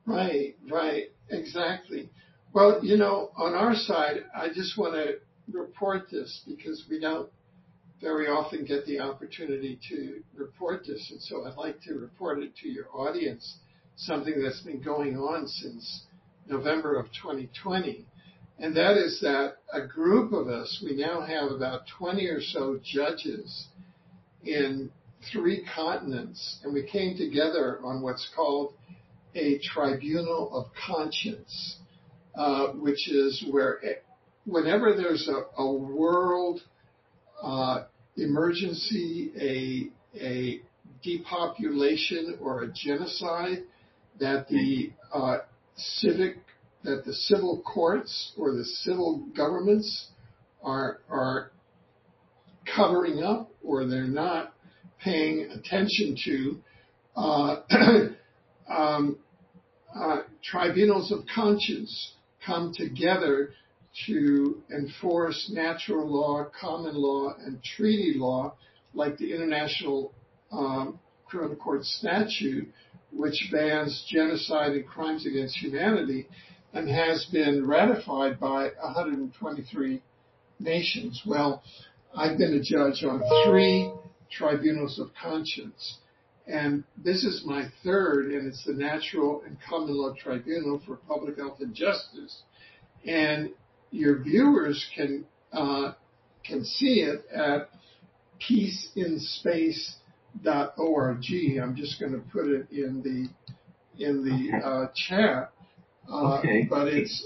Right, exactly. Well, on our side, I just want to report this because we don't very often get the opportunity to report this. And so I'd like to report it to your audience, something that's been going on since November of 2020. And that is that a group of us, we now have about 20 or so judges in 3 continents, and we came together on what's called a tribunal of conscience, which is where whenever there's a world emergency, a depopulation or a genocide, that the civil courts or the civil governments are covering up or they're not paying attention to, tribunals of conscience come together to enforce natural law, common law, and treaty law, like the International Criminal Court Statute, which bans genocide and crimes against humanity and has been ratified by 123 nations. Well, I've been a judge on 3 tribunals of conscience, and this is my 3rd, and it's the Natural and Common Law Tribunal for Public Health and Justice. And your viewers can see it at peaceinspace.org. I'm just going to put it in the chat. But it's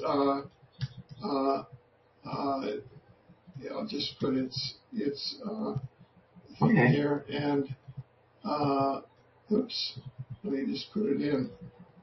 I'll just put its thing here, and oops, let me just put it in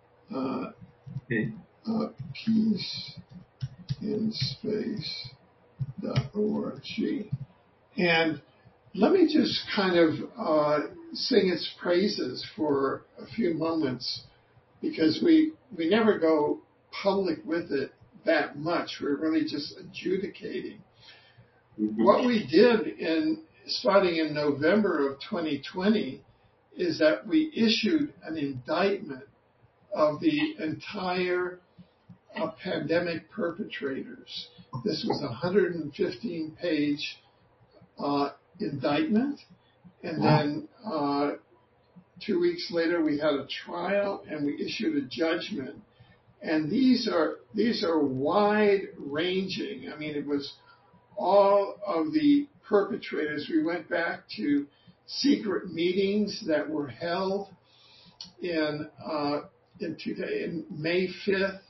peaceinspace.org. And let me just kind of sing its praises for a few moments, because we never go public with it that much. We're really just adjudicating. What we did starting in November of 2020 is that we issued an indictment of the entire pandemic perpetrators. This was a 115-page indictment, and then 2 weeks later we had a trial and we issued a judgment. And these are wide-ranging. I mean, it was all of the perpetrators. We went back to secret meetings that were held in May 5th,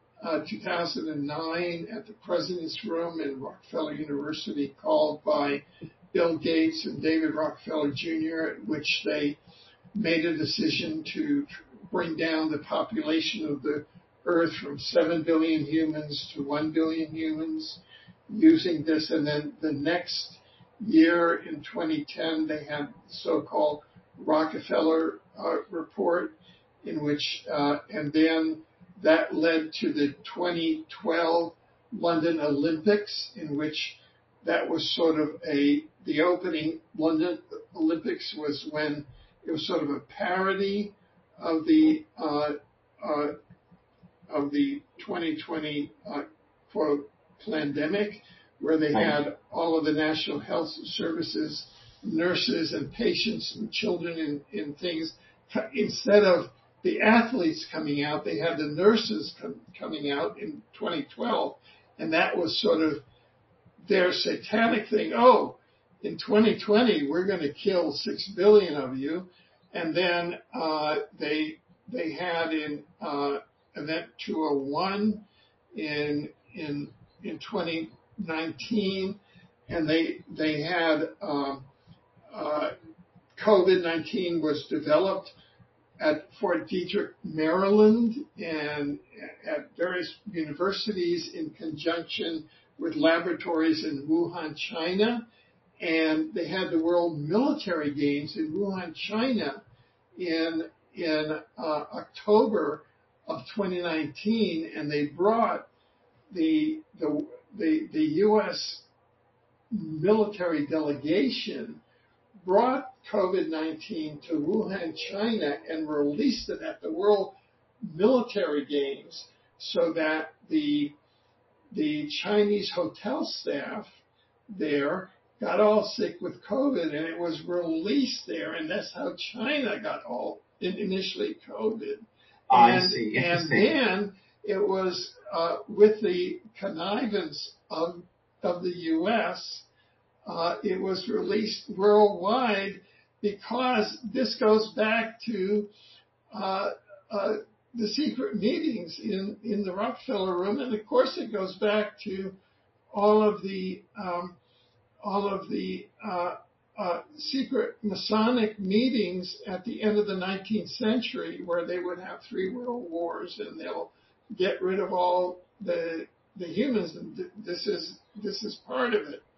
2009 at the President's Room in Rockefeller University, called by Bill Gates and David Rockefeller Jr., at which they made a decision to bring down the population of the Earth from 7 billion humans to 1 billion humans using this. And then the next year in 2010, they had the so-called Rockefeller report, in which, and then that led to the 2012 London Olympics, in which that was sort of the opening. London Olympics was when it was sort of a parody of the 2020 pandemic, where they had all of the National Health Services, nurses and patients and children in things. Instead of the athletes coming out, they had the nurses coming out in 2012. And that was sort of their satanic thing. Oh, in 2020, we're going to kill 6 billion of you. And then they had in Event 201 in 2019, and they had COVID-19 was developed at Fort Detrick, Maryland, and at various universities in conjunction with laboratories in Wuhan, China. And they had the World Military Games in Wuhan, China in October of 2019, and they brought the U.S. military delegation brought COVID-19 to Wuhan, China, and released it at the World military games so that the Chinese hotel staff there got all sick with COVID, and it was released there, and that's how China got all initially COVID. I see. And then it was with the connivance of the U.S., it was released worldwide because this goes back to the secret meetings in the Rockefeller Room, and of course it goes back to all of the secret Masonic meetings at the end of the 19th century, where they would have 3 world wars, and they'll get rid of all the humans. And this is part of it.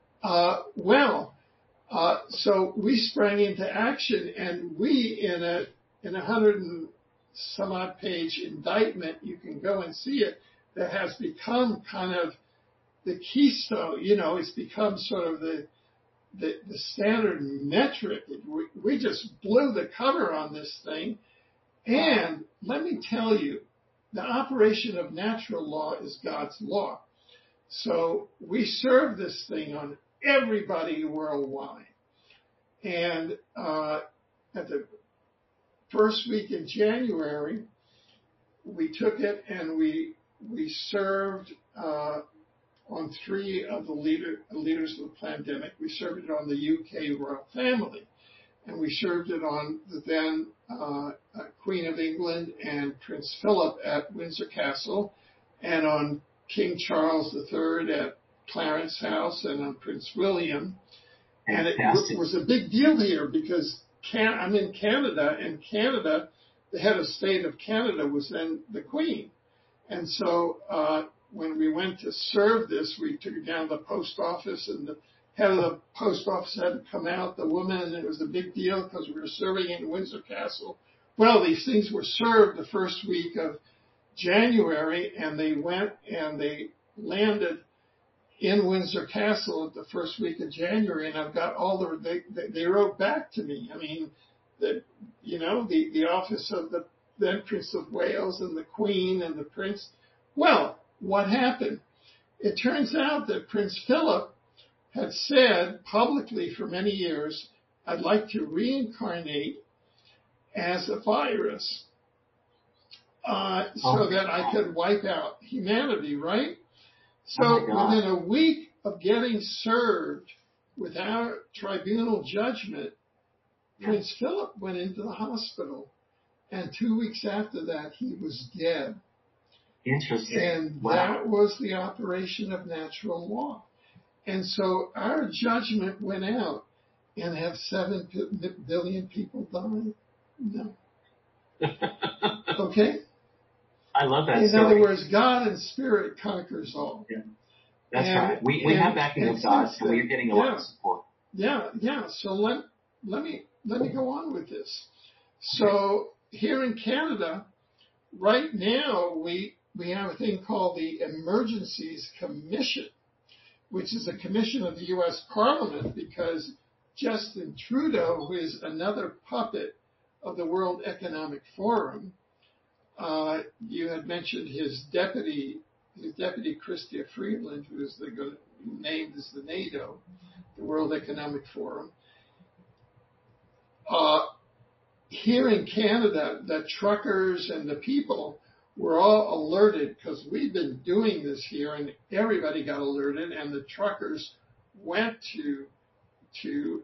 So we sprang into action, and we in a 100 and some odd page indictment, you can go and see it, that has become kind of the keystone. It's become sort of the standard metric. We just blew the cover on this thing. And let me tell you, the operation of natural law is God's law. So we serve this thing on everybody worldwide. And at the first week in January, we took it and we served on 3 of the leaders of the pandemic. We served it on the UK royal family, and we served it on the then Queen of England and Prince Philip at Windsor Castle, and on King Charles III at Clarence House, and on Prince William. And it was a big deal here because I'm in Canada, and Canada, the head of state of Canada was then the Queen. And so when we went to serve this, we took it down to the post office, and the head of the post office had to come out, the woman, and it was a big deal because we were serving it in Windsor Castle. Well, these things were served the first week of January, and they went and they landed in Windsor Castle at the first week of January, and I've got all they wrote back to me. I mean, the office of the then Prince of Wales and the Queen and the Prince. Well, what happened? It turns out that Prince Philip had said publicly for many years, I'd like to reincarnate as a virus so that I could wipe out humanity, right? So within a week of getting served without tribunal judgment, Prince Philip went into the hospital. And 2 weeks after that, he was dead. Interesting. And that was the operation of natural law. And so our judgment went out, and have 7 billion people died? No. Okay? I love that In story. other words, God and Spirit conquers all. Yeah. That's right. We have backing of God, so we're getting a lot of support. Yeah. So let me go on with this. So here in Canada, right now, we have a thing called the Emergencies Commission, which is a commission of the U.S. Parliament, because Justin Trudeau, who is another puppet of the World Economic Forum, you had mentioned his deputy Chrystia Freeland, who is named as the NATO, the World Economic Forum. Here in Canada, the truckers and the people were all alerted, because we've been doing this here, and everybody got alerted, and the truckers went to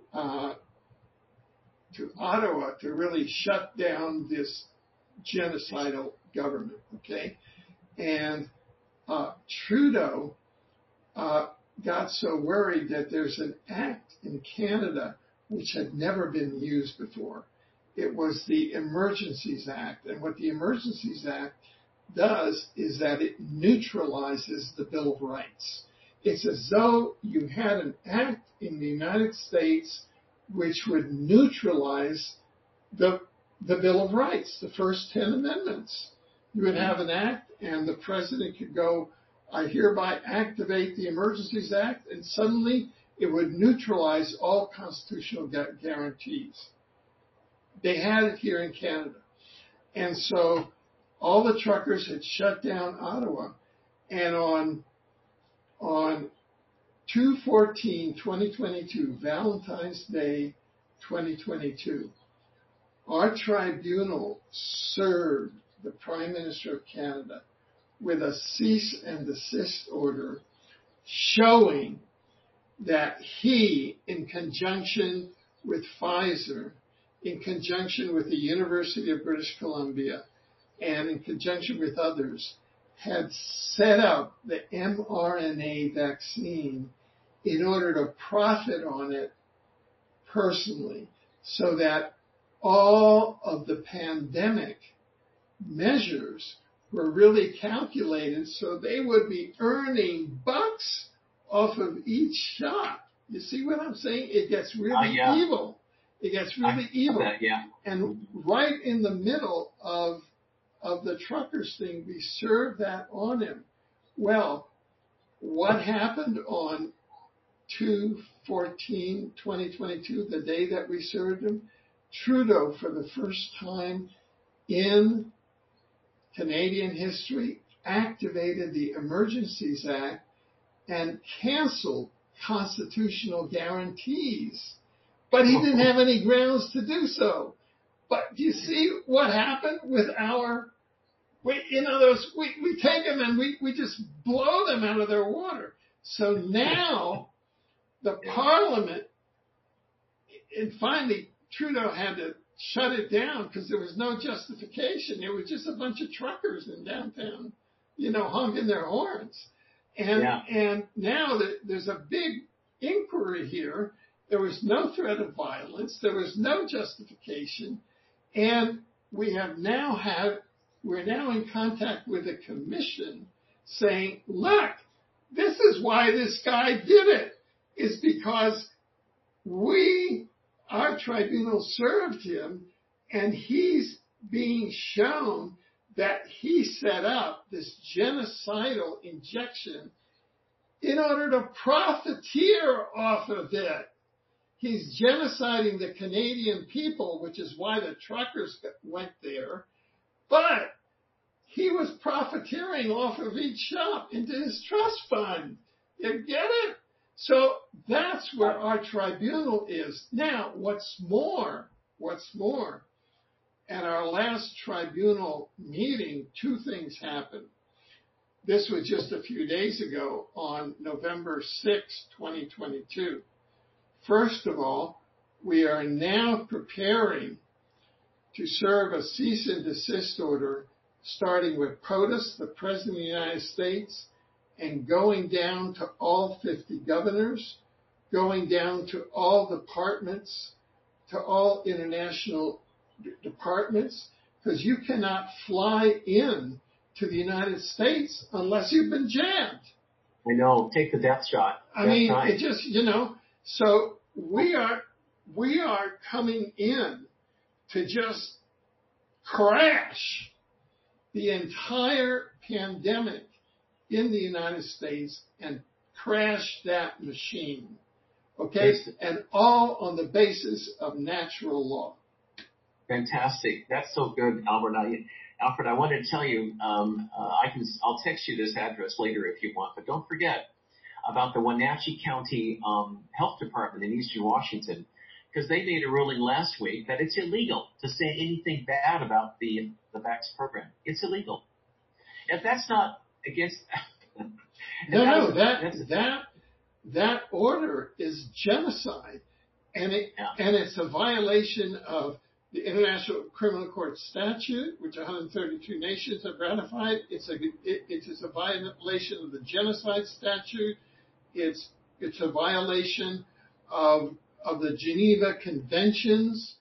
Ottawa to really shut down this genocidal government, okay? And Trudeau got so worried that there's an act in Canada which had never been used before. It was the Emergencies Act. And what the Emergencies Act does is that it neutralizes the Bill of Rights. It's as though you had an act in the United States which would neutralize the Bill of Rights, the first 10 amendments. You would have an act, and the president could go, I hereby activate the Emergencies Act, and suddenly it would neutralize all constitutional guarantees. They had it here in Canada. And so all the truckers had shut down Ottawa. And on 2/14/2022, Valentine's Day 2022, our tribunal served the Prime Minister of Canada with a cease and desist order showing that he, in conjunction with Pfizer, in conjunction with the University of British Columbia, and in conjunction with others, had set up the mRNA vaccine in order to profit on it personally, so that all of the pandemic measures were really calculated so they would be earning bucks off of each shot. You see what I'm saying? It gets really evil. It gets really evil. That, yeah. And right in the middle of the truckers thing, we served that on him. Well, what happened on 2/14/2022, the day that we served him? Trudeau, for the first time in Canadian history, activated the Emergencies Act and canceled constitutional guarantees. But he didn't have any grounds to do so. But do you see what happened with in other words, we take them and we just blow them out of their water. So now the Parliament, and finally Trudeau had to shut it down because there was no justification. It was just a bunch of truckers in downtown, honking their horns. And now there's a big inquiry here. There was no threat of violence. There was no justification. And we're now in contact with a commission saying, look, this is why this guy did it. It's because our tribunal served him, and he's being shown that he set up this genocidal injection in order to profiteer off of it. He's genociding the Canadian people, which is why the truckers went there. But he was profiteering off of each shop into his trust fund. You get it? So that's where our tribunal is. Now, what's more, at our last tribunal meeting, two things happened. This was just a few days ago on November 6, 2022. First of all, we are now preparing to serve a cease and desist order, starting with POTUS, the President of the United States, and going down to all 50 governors, going down to all departments, to all international departments, because you cannot fly in to the United States unless you've been jabbed. I know. Take the death shot. It just, so we are coming in to just crash the entire pandemic in the United States and crash that machine. Okay? And all on the basis of natural law. Fantastic. That's so good, Albert. Alfred, I wanted to tell you, I'll text you this address later if you want, but don't forget about the Wenatchee County Health Department in Eastern Washington, because they made a ruling last week that it's illegal to say anything bad about the VAX program. It's illegal. If that's not against... that order is genocide, and it's a violation of the International Criminal Court Statute, which 132 nations have ratified. It's a violation of the Genocide Statute. It's a violation of the Geneva Conventions